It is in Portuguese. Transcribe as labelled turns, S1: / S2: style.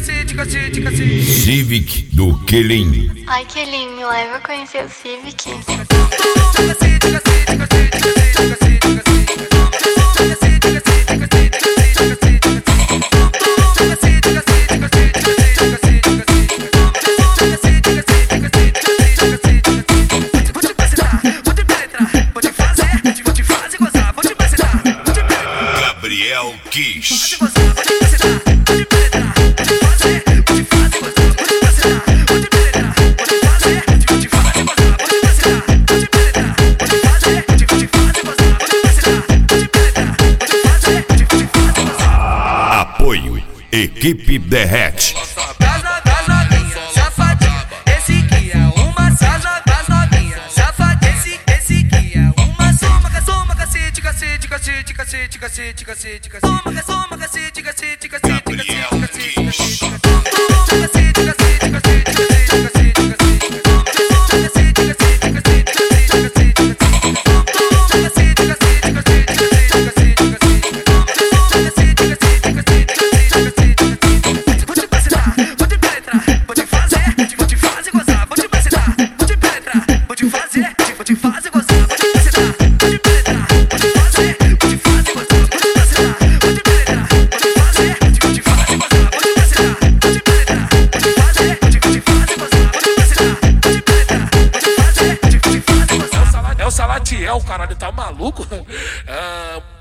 S1: cacete, cacete, cacete.
S2: Civic do Quelim.
S3: Ai, Quelim, me leva a conhecer o Civic.
S2: Gabriel Kiss. Apoio Equipe Derrete.
S1: Esse aqui é uma sasa das novinhas, safada. Esse aqui é uma soma, cacete, cacete, cacete, cacete, cacete, cacete, cacete, soma, cacete, cacete, cacete,
S2: Gabriel Kiss.
S4: É o Salatiel, caralho, tá maluco?